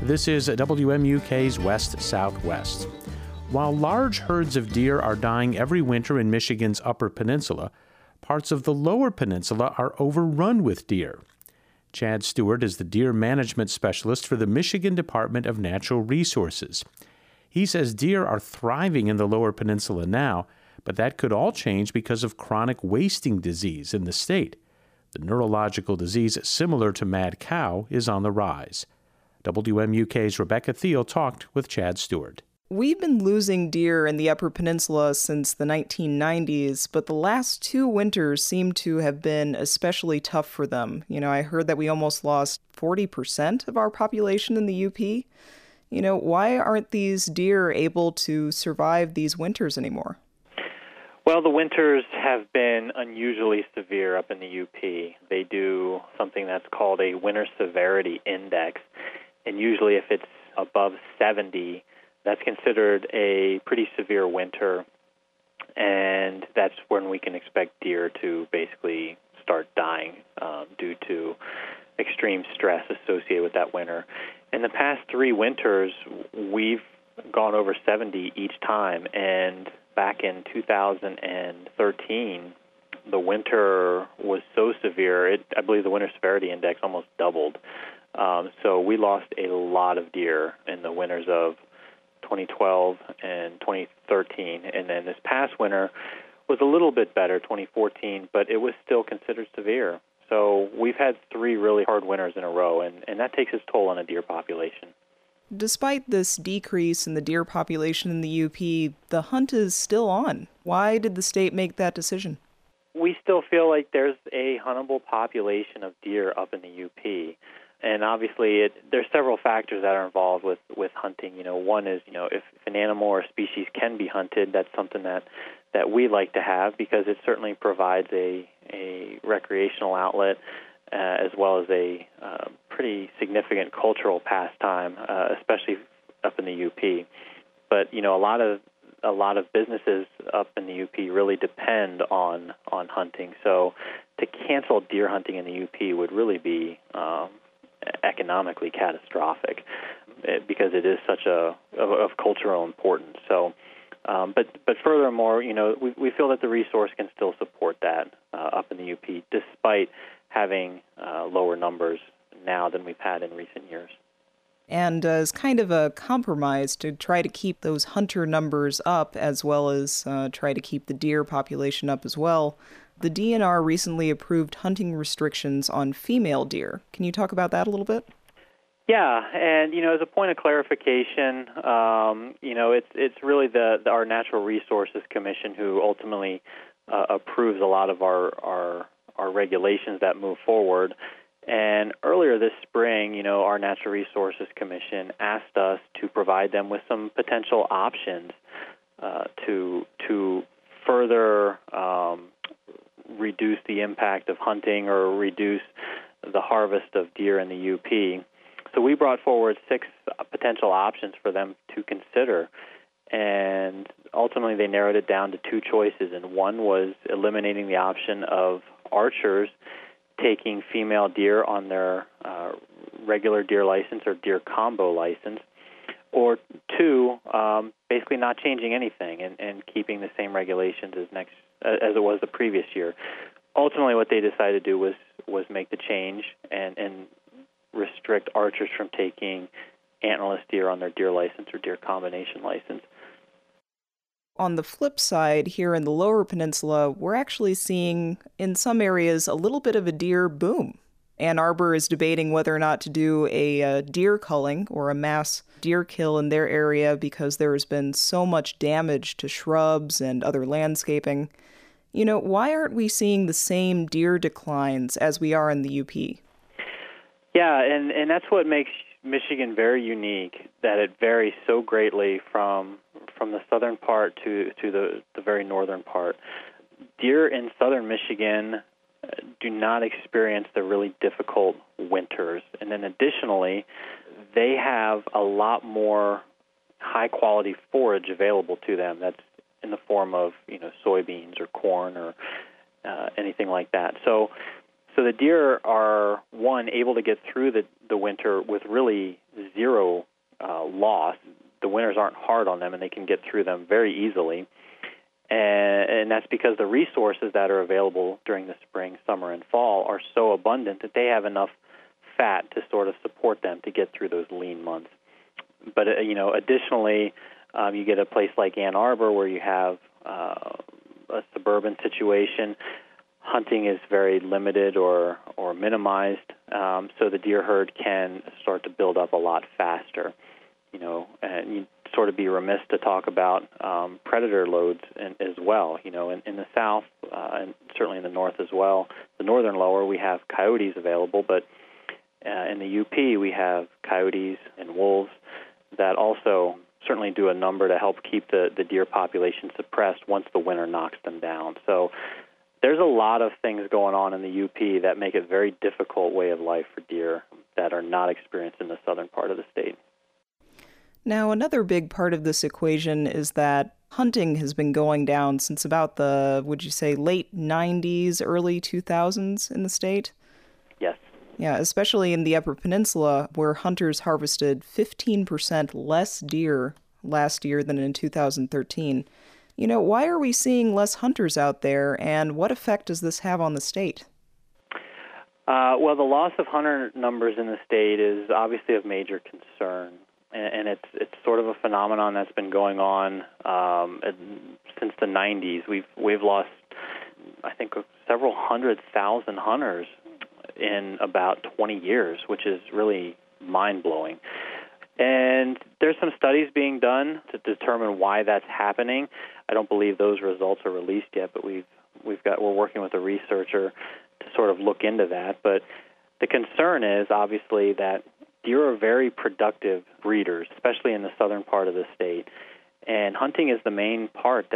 This is WMUK's West Southwest. While large herds of deer are dying every winter in Michigan's Upper Peninsula, parts of the Lower Peninsula are overrun with deer. Chad Stewart is the deer management specialist for the Michigan Department of Natural Resources. He says deer are thriving in the Lower Peninsula now, but that could all change because of chronic wasting disease in the state. The neurological disease similar to mad cow is on the rise. WMUK's Rebecca Thiel talked with Chad Stewart. We've been losing deer in the Upper Peninsula since the 1990s, but the last 2 winters seem to have been especially tough for them. I heard that we almost lost 40% of our population in the UP. Why aren't these deer able to survive these winters anymore? Well, the winters have been unusually severe up in the UP. They do something that's called a winter severity index. And usually if it's above 70, that's considered a pretty severe winter, and that's when we can expect deer to basically start dying due to extreme stress associated with that winter. In the past 3 winters, we've gone over 70 each time, and back in 2013, the winter was so severe, I believe the winter severity index almost doubled. So we lost a lot of deer in the winters of 2012 and 2013. And then this past winter was a little bit better, 2014, but it was still considered severe. So we've had 3 really hard winters in a row, and that takes its toll on a deer population. Despite this decrease in the deer population in the UP, the hunt is still on. Why did the state make that decision? We still feel like there's a huntable population of deer up in the UP. And obviously, there's several factors that are involved with hunting. One is, if an animal or a species can be hunted, that's something that we like to have because it certainly provides a recreational outlet as well as a pretty significant cultural pastime, especially up in the UP. But a lot of businesses up in the UP really depend on hunting. So to cancel deer hunting in the UP would really be economically catastrophic because it is such of cultural importance. So, but furthermore, we feel that the resource can still support that up in the UP, despite having lower numbers now than we've had in recent years. And as kind of a compromise to try to keep those hunter numbers up, as well as try to keep the deer population up as well, the DNR recently approved hunting restrictions on female deer. Can you talk about that a little bit? Yeah, and as a point of clarification, it's really our Natural Resources Commission who ultimately approves a lot of our regulations that move forward. And earlier this spring, our Natural Resources Commission asked us to provide them with some potential options to further reduce the impact of hunting or reduce the harvest of deer in the UP. So we brought forward 6 potential options for them to consider, and ultimately they narrowed it down to 2 choices, and one was eliminating the option of archers taking female deer on their regular deer license or deer combo license, or 2, basically not changing anything and keeping the same regulations as it was the previous year. Ultimately, what they decided to do was make the change and restrict archers from taking antlerless deer on their deer license or deer combination license. On the flip side, here in the Lower Peninsula, we're actually seeing, in some areas, a little bit of a deer boom. Ann Arbor is debating whether or not to do a deer culling or a mass deer kill in their area because there has been so much damage to shrubs and other landscaping. Why aren't we seeing the same deer declines as we are in the UP? Yeah, and that's what makes Michigan very unique, that it varies so greatly from the southern part to the very northern part. Deer in southern Michigan do not experience the really difficult winters. And then additionally, they have a lot more high-quality forage available to them. That's in the form of, soybeans or corn or anything like that. So the deer are, one, able to get through the winter with really zero loss. The winters aren't hard on them, and they can get through them very easily. And that's because the resources that are available during the spring, summer, and fall are so abundant that they have enough fat to sort of support them to get through those lean months. But, additionally, you get a place like Ann Arbor where you have a suburban situation. Hunting is very limited or minimized, so the deer herd can start to build up a lot faster. And you sort of be remiss to talk about predator loads as well. In the south and certainly in the north as well, the northern lower, we have coyotes available, but in the UP we have coyotes and wolves that also certainly do a number to help keep the deer population suppressed once the winter knocks them down. So there's a lot of things going on in the UP that make it a very difficult way of life for deer that are not experienced in the southern part of the state. Now, another big part of this equation is that hunting has been going down since about the, would you say, late 90s, early 2000s in the state? Yes. Yeah, especially in the Upper Peninsula, where hunters harvested 15% less deer last year than in 2013. Why are we seeing less hunters out there, and what effect does this have on the state? Well, the loss of hunter numbers in the state is obviously of major concern. And it's sort of a phenomenon that's been going on since the 90s. We've lost, I think, several 100,000 hunters in about 20 years, which is really mind-blowing. And there's some studies being done to determine why that's happening. I don't believe those results are released yet, but we're working with a researcher to sort of look into that. But the concern is obviously that deer are very productive breeders, especially in the southern part of the state. And hunting is the main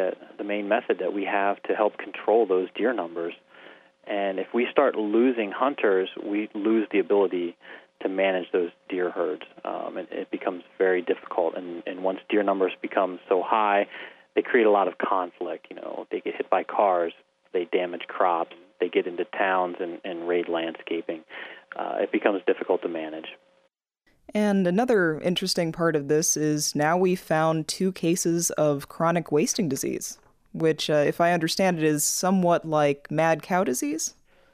method that we have to help control those deer numbers. And if we start losing hunters, we lose the ability to manage those deer herds. It becomes very difficult. And once deer numbers become so high, they create a lot of conflict. They get hit by cars, they damage crops, they get into towns and raid landscaping. It becomes difficult to manage. And another interesting part of this is now we've found 2 cases of chronic wasting disease, which, if I understand it, is somewhat like mad cow disease?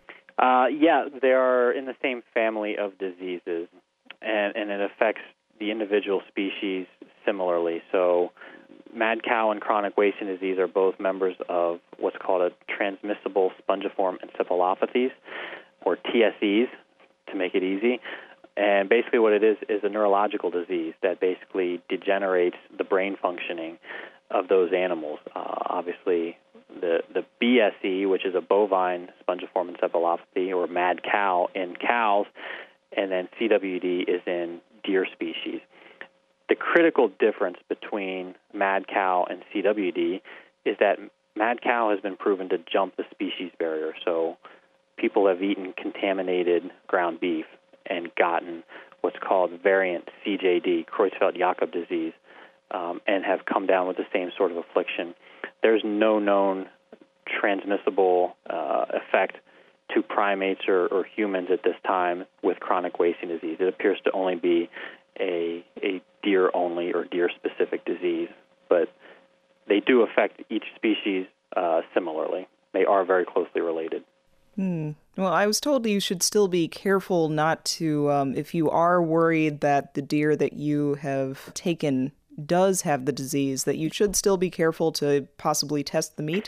Yeah, they are in the same family of diseases, and it affects the individual species similarly. So mad cow and chronic wasting disease are both members of what's called a transmissible spongiform encephalopathies, or TSEs, to make it easy. And basically what it is a neurological disease that basically degenerates the brain functioning of those animals. Obviously, the BSE, which is a bovine spongiform encephalopathy, or mad cow in cows, and then CWD is in deer species. The critical difference between mad cow and CWD is that mad cow has been proven to jump the species barrier. So people have eaten contaminated ground beef and gotten what's called variant CJD, Creutzfeldt-Jakob disease, and have come down with the same sort of affliction. There's no known transmissible effect to primates or humans at this time with chronic wasting disease. It appears to only be a deer-only or deer-specific disease, but they do affect each species similarly. They are very closely related. Well, I was told you should still be careful not to, if you are worried that the deer that you have taken does have the disease, that you should still be careful to possibly test the meat?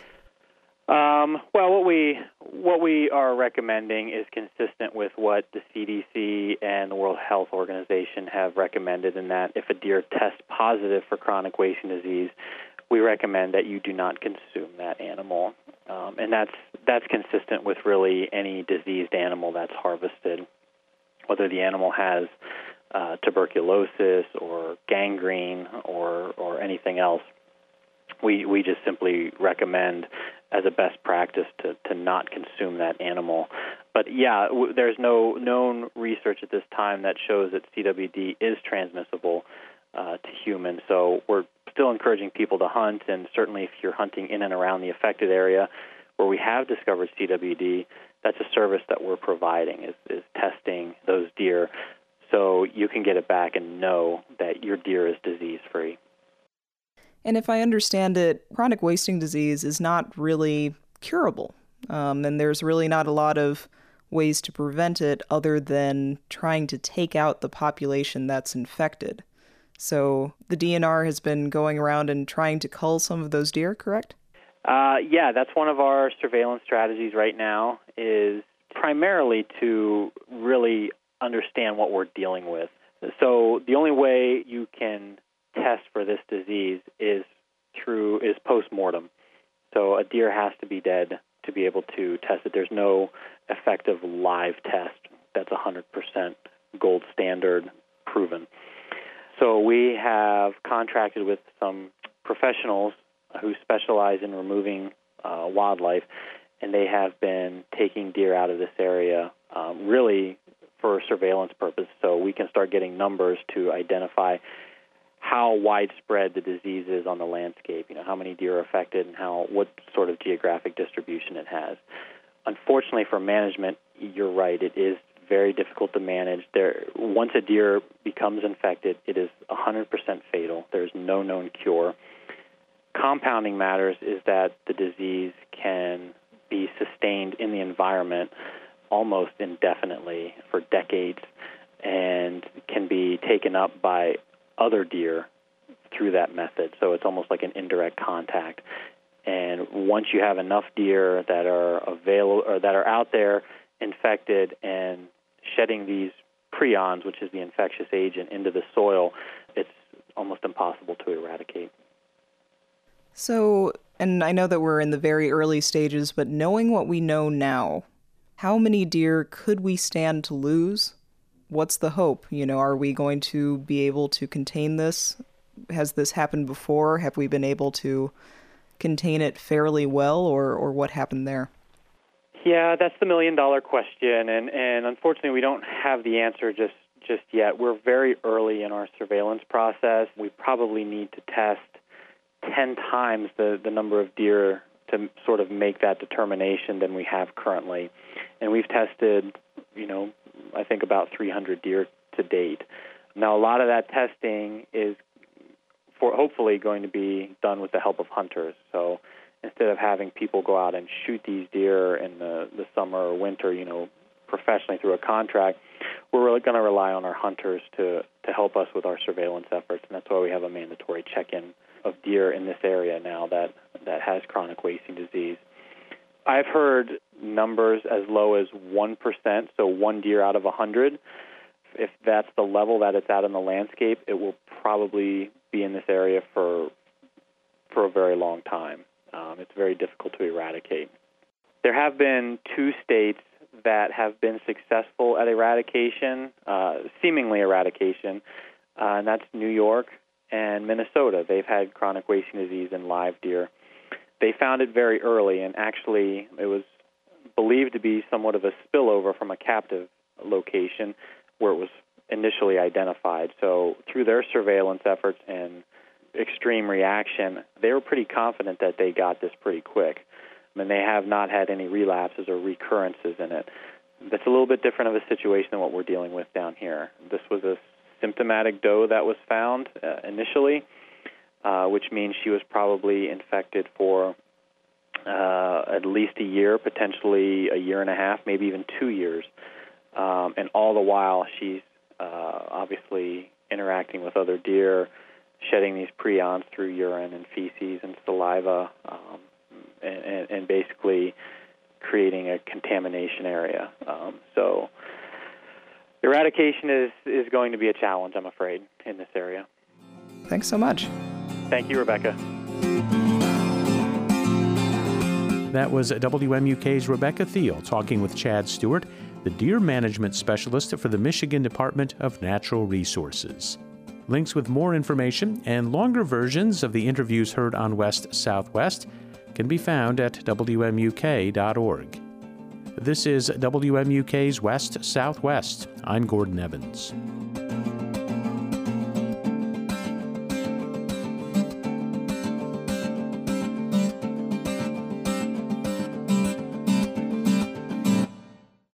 Well, what we are recommending is consistent with what the CDC and the World Health Organization have recommended, in that if a deer tests positive for chronic wasting disease, we recommend that you do not consume that animal. And that's consistent with really any diseased animal that's harvested, whether the animal has tuberculosis or gangrene or anything else. We just simply recommend as a best practice to not consume that animal. But yeah, there's no known research at this time that shows that CWD is transmissible to humans. So we're still encouraging people to hunt, and certainly if you're hunting in and around the affected area where we have discovered CWD, that's a service that we're providing, is testing those deer so you can get it back and know that your deer is disease-free. And if I understand it, chronic wasting disease is not really curable, and there's really not a lot of ways to prevent it other than trying to take out the population that's infected. So the DNR has been going around and trying to cull some of those deer, correct? Yeah, that's one of our surveillance strategies right now, is primarily to really understand what we're dealing with. So the only way you can test for this disease is post-mortem. So a deer has to be dead to be able to test it. There's no effective live test that's 100% gold standard proven. So we have contracted with some professionals who specialize in removing wildlife, and they have been taking deer out of this area really for surveillance purposes, so we can start getting numbers to identify how widespread the disease is on the landscape, how many deer are affected and what sort of geographic distribution it has. Unfortunately for management, you're right, it is very difficult to manage. Once a deer becomes infected, it is 100% fatal. There's no known cure. Compounding matters is that the disease can be sustained in the environment almost indefinitely for decades and can be taken up by other deer through that method. So it's almost like an indirect contact. And once you have enough deer that are available or that are out there infected and shedding these prions, which is the infectious agent, into the soil, it's almost impossible to eradicate. So, and I know that we're in the very early stages, but knowing what we know now, how many deer could we stand to lose? What's the hope? Are we going to be able to contain this? Has this happened before? Have we been able to contain it fairly well, or what happened there? Yeah, that's the million-dollar question, and unfortunately we don't have the answer just yet. We're very early in our surveillance process. We probably need to test 10 times the number of deer to sort of make that determination than we have currently. And we've tested, I think about 300 deer to date. Now, a lot of that testing is hopefully going to be done with the help of hunters. So instead of having people go out and shoot these deer in the summer or winter, professionally through a contract, we're really going to rely on our hunters to help us with our surveillance efforts. And that's why we have a mandatory check-in of deer in this area now that has chronic wasting disease. I've heard numbers as low as 1%, so one deer out of 100. If that's the level that it's at in the landscape, it will probably be in this area for a very long time. It's very difficult to eradicate. There have been 2 states that have been successful at eradication, seemingly eradication, and that's New York and Minnesota. They've had chronic wasting disease in live deer. They found it very early, and actually it was believed to be somewhat of a spillover from a captive location where it was initially identified. So through their surveillance efforts and extreme reaction, they were pretty confident that they got this pretty quick. I mean, they have not had any relapses or recurrences in it. That's a little bit different of a situation than what we're dealing with down here. This was a symptomatic doe that was found initially, which means she was probably infected for at least a year, potentially a year and a half, maybe even 2 years. And all the while, she's obviously interacting with other deer, shedding these prions through urine and feces and saliva, and basically creating a contamination area. So eradication is going to be a challenge, I'm afraid, in this area. Thanks so much. Thank you, Rebecca. That was WMUK's Rebecca Thiel talking with Chad Stewart, the deer management specialist for the Michigan Department of Natural Resources. Links with more information and longer versions of the interviews heard on West Southwest can be found at WMUK.org. This is WMUK's West Southwest. I'm Gordon Evans.